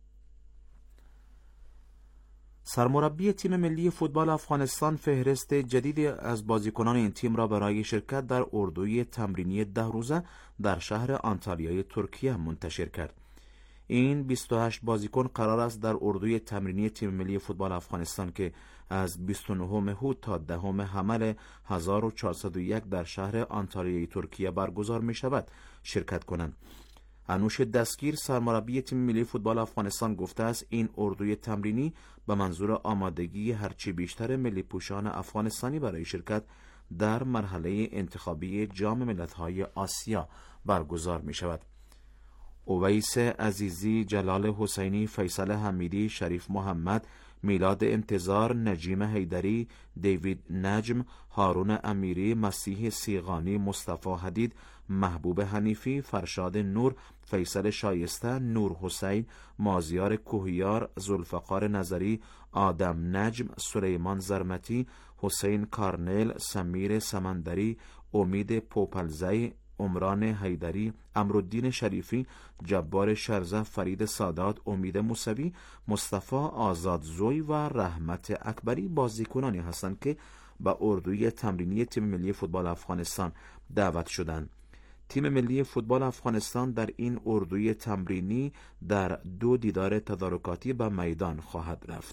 سرمربی تیم ملی فوتبال افغانستان فهرست جدیدی از بازیکنان این تیم را برای شرکت در اردوی تمرینی 10 روزه در شهر آنتالیای ترکیه منتشر کرد. این 28 بازیکن قرار است در اردوی تمرینی تیم ملی فوتبال افغانستان که از 29 هوت تا 10 حمل 1401 در شهر آنتالیای ترکیه برگزار می شود شرکت کنند. انوش دستگیر سرمربی تیم ملی فوتبال افغانستان گفته است این اردوی تمرینی به منظور آمادگی هرچی بیشتر ملی پوشان افغانستانی برای شرکت در مرحله انتخابی جام ملت‌های آسیا برگزار می شود. اویس عزیزی، جلال حسینی، فیصل حمیدی، شریف محمد، میلاد انتظار، نجیم حیدری، دیوید نجم، هارون امیری، مسیح سیغانی، مصطفی حدید، محبوب حنیفی، فرشاد نور، فیصل شایسته، نور حسین، مازیار کوهیار، ذوالفقار نظری، آدم نجم، سلیمان زرمتی، حسین کارنل، سمیر سمندری، امید پوپلزی، عمران حیدری، امرالدین شریفی، جبار شرزه، فرید سادات، امید موسوی، مصطفی آزادزوی و رحمت اکبری بازیکنانی هستند که به اردوی تمرینی تیم ملی فوتبال افغانستان دعوت شدند. تیم ملی فوتبال افغانستان در این اردوی تمرینی در 2 دیدار تدارکاتی به میدان خواهد رفت.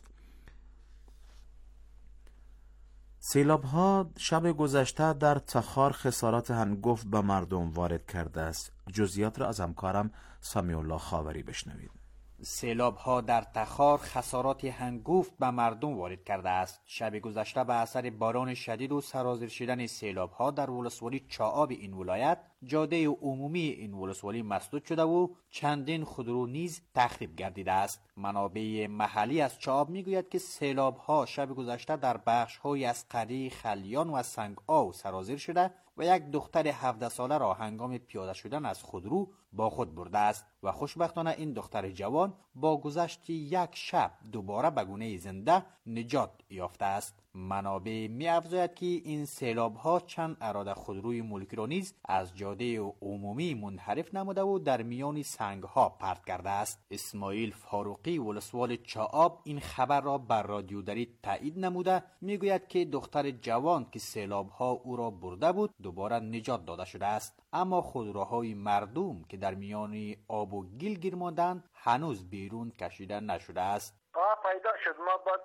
سیلاب‌ها شب گذشته در تخار خسارات هنگفت به مردم وارد کرده است. جزئیات را از همکارم سمیع الله خاوری بشنوید. سیلاب‌ها در تخار خسارات هنگفت به مردم وارد کرده است. شب گذشته به اثر باران شدید و سرازیر شدن سیلاب‌ها در ولسوالی چاآب این ولایت، جاده عمومی این ولسوالی مسدود شده و چندین خودرو نیز تخریب گردیده است. منابع محلی از چاآب میگوید که سیلاب‌ها شب گذشته در بخش‌های از قریه خلیان و سنگ‌آو سرازیر شده و یک دختر 17 ساله را هنگام پیاده شدن از خودرو با خود برده است و خوشبختانه این دختر جوان با گذشت یک شب دوباره به گونه زنده نجات یافته است. منابع می افزاید که این سیلاب‌ها چند اراده خودروی ملکی را نیز از جاده عمومی منحرف نموده و در میان سنگ‌ها پرت کرده است. اسماعیل فاروقی ولسوال چاآب این خبر را بر رادیو دری تایید نموده میگوید که دختر جوان که سیلاب‌ها او را برده بود دوباره نجات داده شده است، اما خودروهای مردم که در میان آب و گل گیر ماندند هنوز بیرون کشیده نشده است. پیدا شد، ما بعد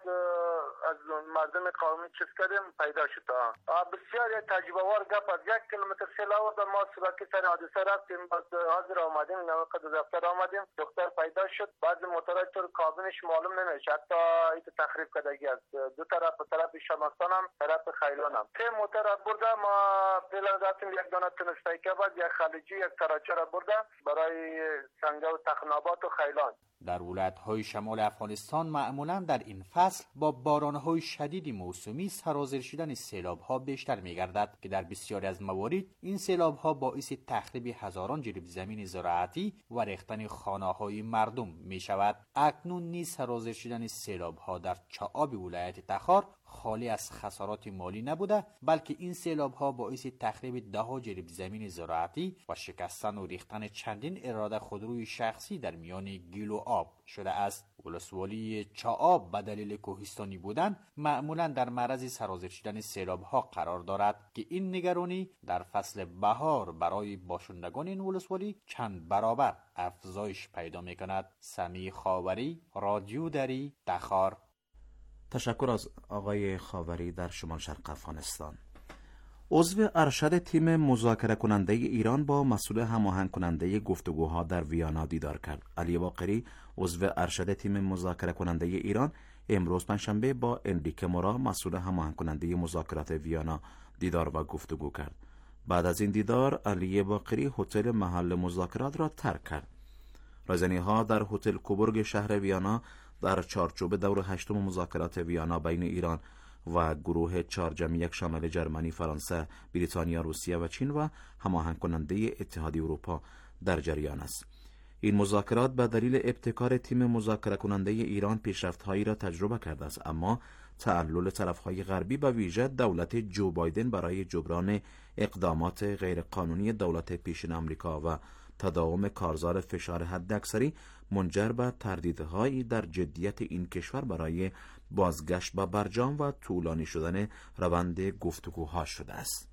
از مردم قومی چیز کردیم پیدا شد. بسیار تجربه‌وار گپ از 1 کیلومتر سیلاب و ما سراغ سر حادثه رفتیم، بعد حاضر آمدیم، نوقت دفتر آمدیم، دختر پیدا شد. بعض موتورهای طور کابینش معلوم نمیشه، حتی ایت تخریب کردگی است. دو طرف شمستان هم طرف خیلان هم 3 موتور برده. ما فعلا رفتیم 1 دانه تنشتایی که بعد 1 خلیجی 1 کراچه را برده برای سنگه و تخنابات و خیلان. در ولایت‌های شمال افغانستان معمولاً در این فصل با باران‌های شدید موسمی سرازیر شدن سیلاب‌ها بیشتر می‌گردد که در بسیاری از موارد این سیلاب‌ها باعث تخریب هزاران جریب زمین زراعتی و ریختن خانه‌های مردم می‌شود. اکنون نیز سرازیر شدن سیلاب‌ها در چاآب ولایت تخار خالی از خسارات مالی نبوده، بلکه این سیلاب‌ها باعث تخریب 10 جریب زمین زراعتی و شکستن و ریختن چندین اراده خودروی شخصی در میان گل و آب شده است. ولسوالی چاآب به دلیل کوهستانی بودن معمولا در معرض سرازیر شدن سیلاب‌ها قرار دارد که این نگرانی در فصل بهار برای باشندگان این ولسوالی چند برابر افزایش پیدا می‌کند. سمیع خاوری، رادیو دری، تخار. تشکر از آقای خاوری در شمال شرق افغانستان. عضو ارشد تیم مذاکره کننده ایران با مسئول هماهنگ کننده گفتگوها در ویانا دیدار کرد. علی باقری عضو ارشد تیم مذاکره کننده ایران امروز پنجشنبه با انریکه مورا مسئول هماهنگ کننده مذاکرات ویانا دیدار و گفتگو کرد. بعد از این دیدار علی باقری هتل محل مذاکرات را ترک کرد. رایزنی‌ها در هتل کوبورگ شهر ویانا در چارچوب دور 8 مذاکرات ویانا بین ایران و گروه 4 جمعیت شامل جرمنی، فرانسه، بریتانیا، روسیه و چین و هماهنگ کننده اتحادیه اروپا در جریان است. این مذاکرات به دلیل ابتکار تیم مذاکره کننده ایران پیشرفت‌هایی را تجربه کرده است، اما تعلل طرف‌های غربی به ویژه دولت جو بایدن برای جبران اقدامات غیرقانونی دولت پیشین آمریکا و تداوم کارزار فشار حداکثری منجر به تردیدهایی در جدیت این کشور برای بازگشت به برجام و طولانی شدن روند گفتگوها شده است.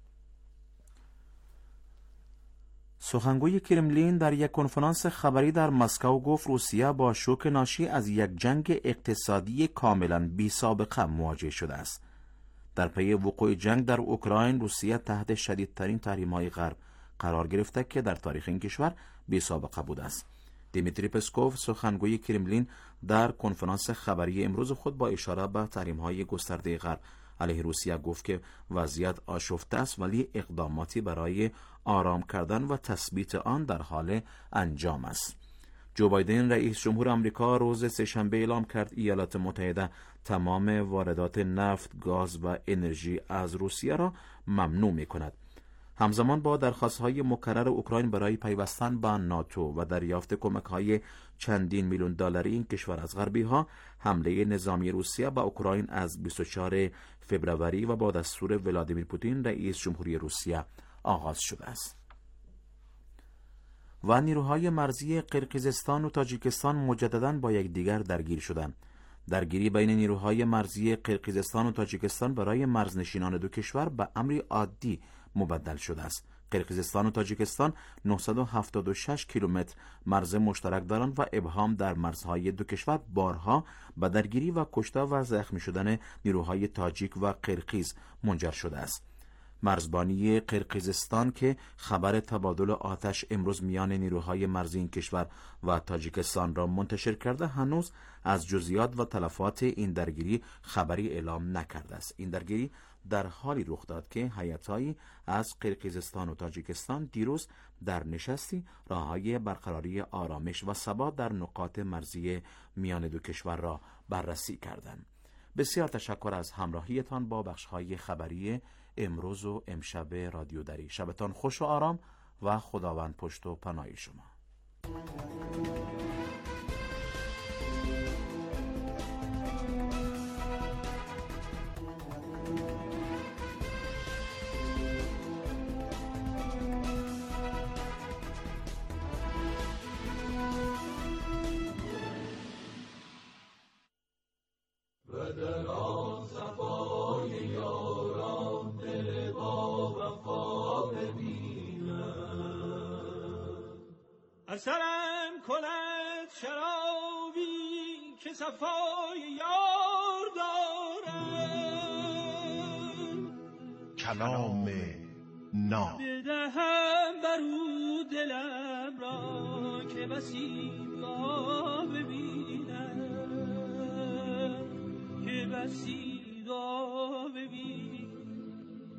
سخنگوی کرملین در یک کنفرانس خبری در مسکو گفت روسیه با شوک ناشی از یک جنگ اقتصادی کاملا بی سابقه مواجه شده است. در پی وقوع جنگ در اوکراین روسیه تحت شدیدترین تحریم‌های غرب قرار گرفته که در تاریخ این کشور بی سابقه بوده است. دیمیتری پسکوف سخنگوی کرملین در کنفرانس خبری امروز خود با اشاره به تحریم‌های گسترده غرب علیه روسیه گفت که وضعیت آشفته است ولی اقداماتی برای آرام کردن و تثبیت آن در حال انجام است. جو بایدن رئیس جمهور آمریکا روز سه‌شنبه اعلام کرد ایالات متحده تمام واردات نفت، گاز و انرژی از روسیه را ممنوع می‌کند. همزمان با درخواست‌های مکرر اوکراین برای پیوستن به ناتو و دریافت کمک‌های چندین میلیون دلاری این کشور از غربی‌ها، حمله نظامی روسیه به اوکراین از 24 فوریه و با دستور ولادیمیر پوتین رئیس جمهوری روسیه آغاز شده است. و نیروهای مرزی قرقیزستان و تاجیکستان مجدداً با یکدیگر درگیر شدند. درگیری بین نیروهای مرزی قرقیزستان و تاجیکستان برای مرزنشینان دو کشور به امری عادی مبدل شده است. قرقیزستان و تاجیکستان 976 کیلومتر مرز مشترک دارند و ابهام در مرزهای دو کشور بارها به درگیری و کشته و زخمی شدن نیروهای تاجیک و قرقیز منجر شده است. مرزبانی قرقیزستان که خبر تبادل آتش امروز میان نیروهای مرزی این کشور و تاجیکستان را منتشر کرده، هنوز از جزئیات و تلفات این درگیری خبری اعلام نکرده است. این درگیری در حالی رخ داد که هیئت‌هایی از قرقیزستان و تاجیکستان دیروز در نشستی راه‌های برقراری آرامش و ثبات در نقاط مرزی میان دو کشور را بررسی کردند. بسیار تشکر از همراهیتان با بخش‌های خبری امروز و امشب رادیو دری. شبتان خوش و آرام و خداوند پشت و پناه شما. اثرم کند شرابی که صفای یار دارم، کلام ناب بدهم برو دلم را که بسی را ببینم، که بسی را ببینم.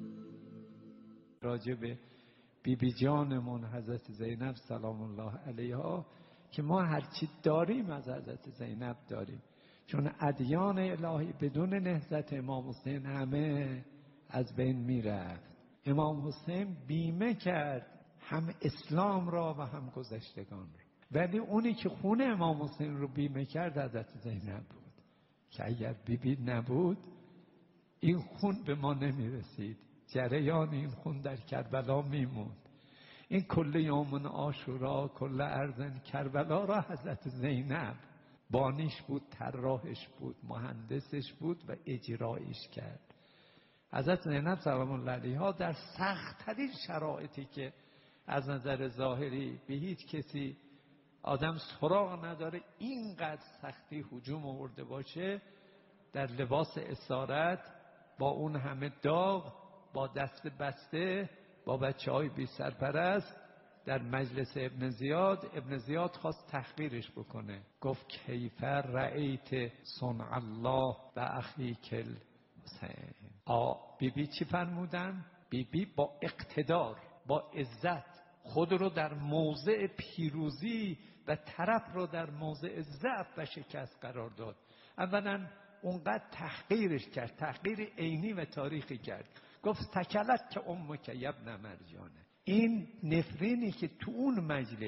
راجب بی جانمون حضرت زینب سلام الله علیها که ما هرچی داریم از حضرت زینب داریم، چون ادیان الهی بدون نهضت امام حسین همه از بین میرفت. امام حسین بیمه کرد هم اسلام را و هم گذشتگان را، ولی اونی که خون امام حسین رو بیمه کرد حضرت زینب بود که اگر بیبی نبود این خون به ما نمیرسید، جریان این خون در کربلا میموند. این کل یوم عاشورا کل ارزن کربلا را حضرت زینب بانیش بود، طراحش بود، مهندسش بود و اجرایش کرد. حضرت زینب سلام الله علیها در سخت‌ترین شرایطی که از نظر ظاهری به هیچ کسی آدم سراغ نداره اینقدر سختی هجوم آورده باشه، در لباس اسارت با اون همه داغ، با دست بسته، با بچه‌های بی سرپرست در مجلس ابن زیاد خواست تحقیرش بکنه. گفت کیف رأیت صنع الله و اخیک الحسین. بیبی چی فرمودن؟ بیبی با اقتدار، با عزت خود رو در موضع پیروزی و طرف رو در موضع ضعف و شکست قرار داد. اولا اونقدر تحقیرش کرد، تحقیر عینی و تاریخی کرد. گفت تکلت که امک یبن مرجانه. این نفرینی که تو اون مجلس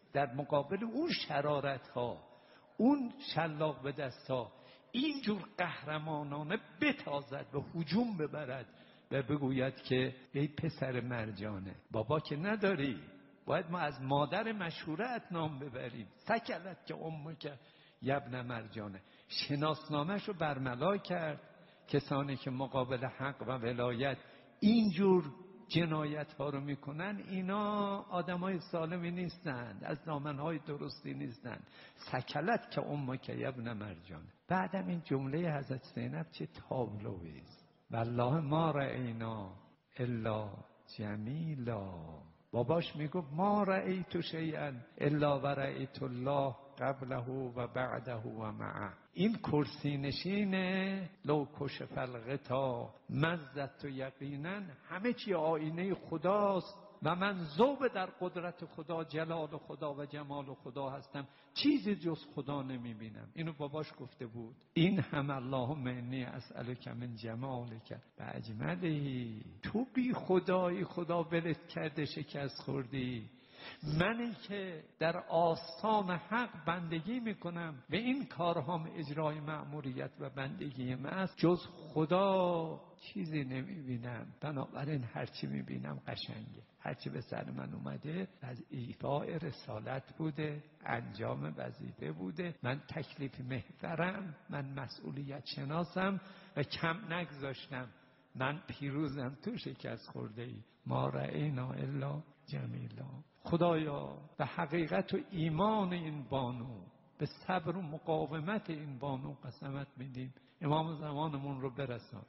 در مقابل اون شرارت ها، اون شلاق به دست ها، اینجور قهرمانانه بتازد و هجوم ببرد و بگوید که ای پسر مرجانه، بابا که نداری، باید ما از مادر مشهورت نام ببریم، سکلت که امک یبن مرجانه. شناسنامه‌ش رو برملا کرد. کسانی که مقابل حق و ولایت اینجور جنایت ها رو میکنن، اینا آدمای سالمی نیستند، از دامنهای درستی نیستند. سکلت که امک یبن مرجانه. بعدم این جمله حضرت زینب چه تابلویی است. والله ما رأینا الا جمیلا. باباش میگفت ما رأیت شیئا الا و رأیت الله قبله و بعده و معه. این کرسی نشینه لو کشف الغطا مزدت یقینا، همه چی آینه خداست و من ذوب در قدرت خدا، جلال خدا و جمال خدا هستم، چیزی جز خدا نمیبینم. اینو باباش گفته بود. این هم اللهم انی اسألک من جمالک و اجملی. تو بی خدایی، خدا ولت کرده، شکست خوردی. منی که در آستان حق بندگی میکنم و این کارهام اجرای مأموریت و بندگی من است، جز خدا چیزی نمیبینم. بنابراین هرچی میبینم قشنگه، هرچی به سر من اومده از ایفای رسالت بوده، انجام وظیفه بوده. من تکلیف محورم، من مسئولیت شناسم و کم نگذاشتم. من پیروزم، تو شکست خورده ای. ما رأینا الا جمیلا. خدایا به حقیقت و ایمان این بانو، به صبر و مقاومت این بانو قسمت میدیم. امام زمانمون رو برسان.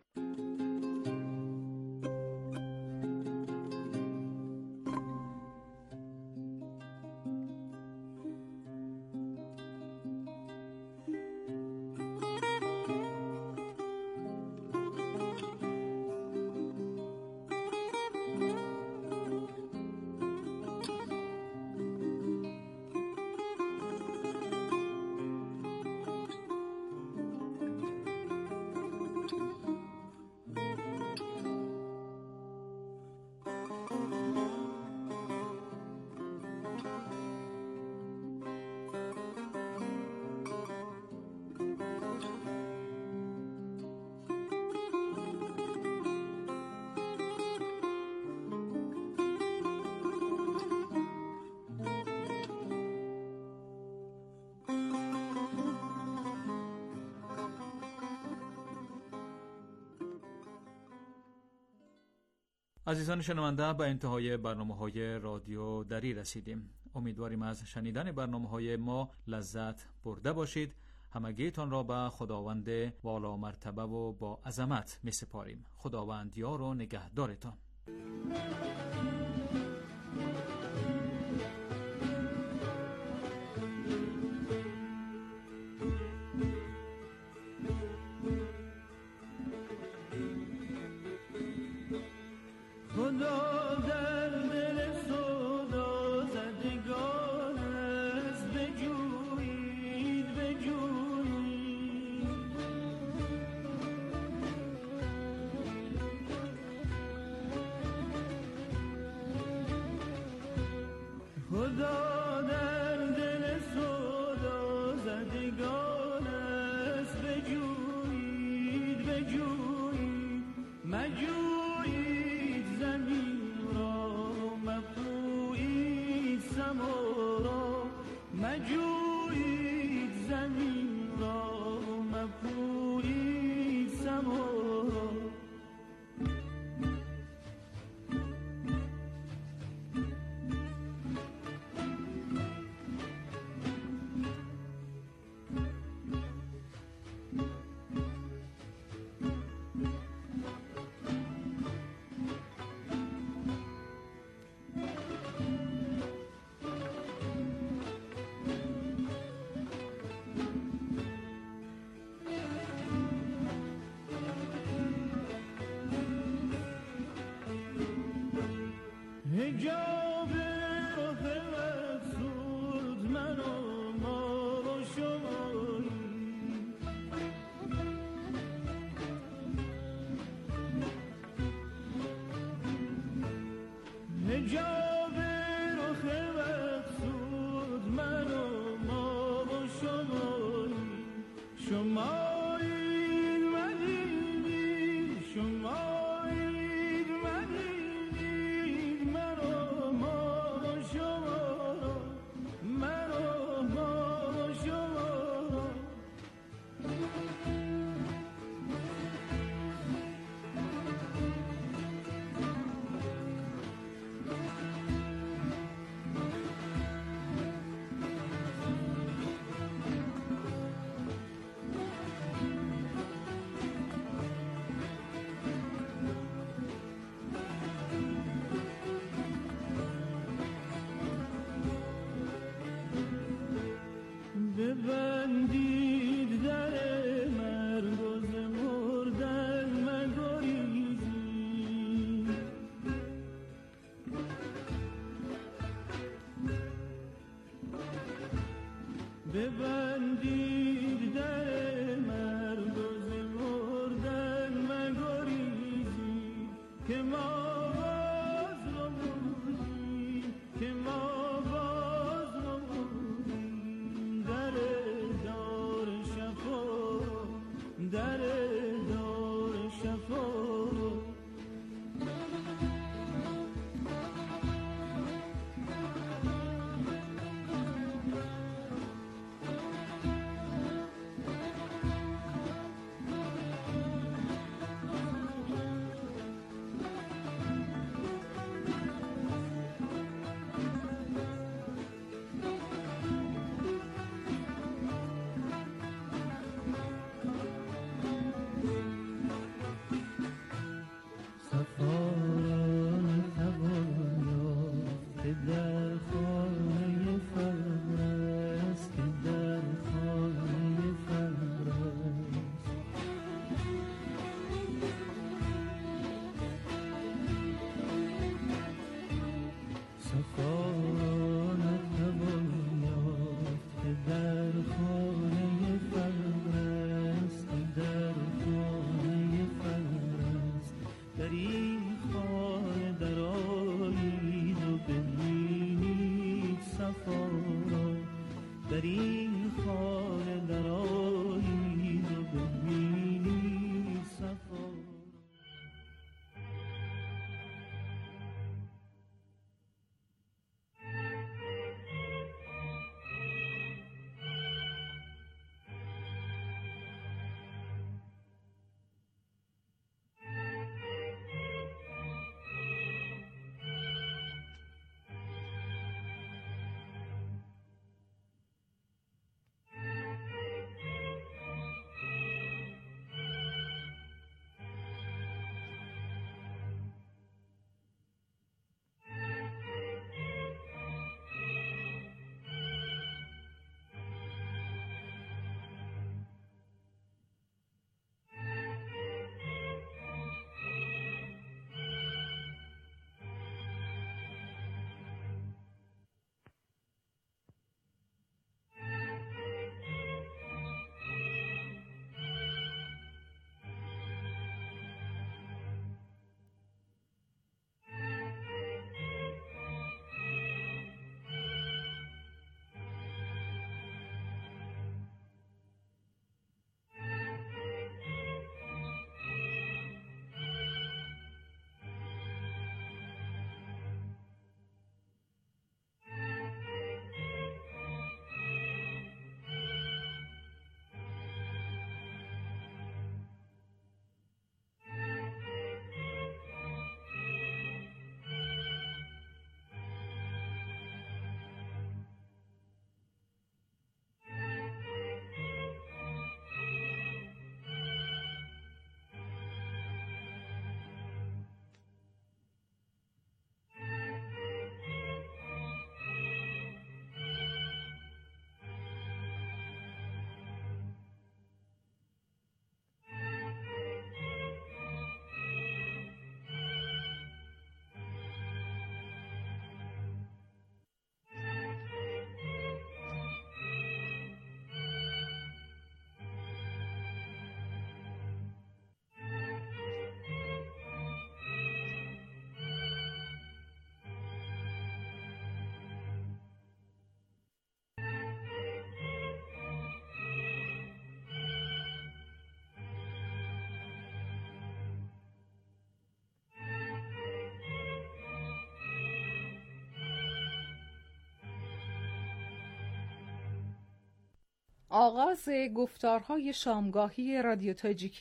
عزیزان شنونده، به انتهای برنامه‌های رادیو دری رسیدیم. امیدواریم از شنیدن برنامه‌های ما لذت برده باشید. همگیتان را به خداوند والا مرتبه و با عظمت می‌سپاریم. خداوند یار و نگهدارتان. ببندید در مرگ و ز مردن مگریزید که ما باز نمردیم که ما باز نمردیم در دار شفا در دار شفا آغاز گفتارهای شامگاهی رادیو تاجیکی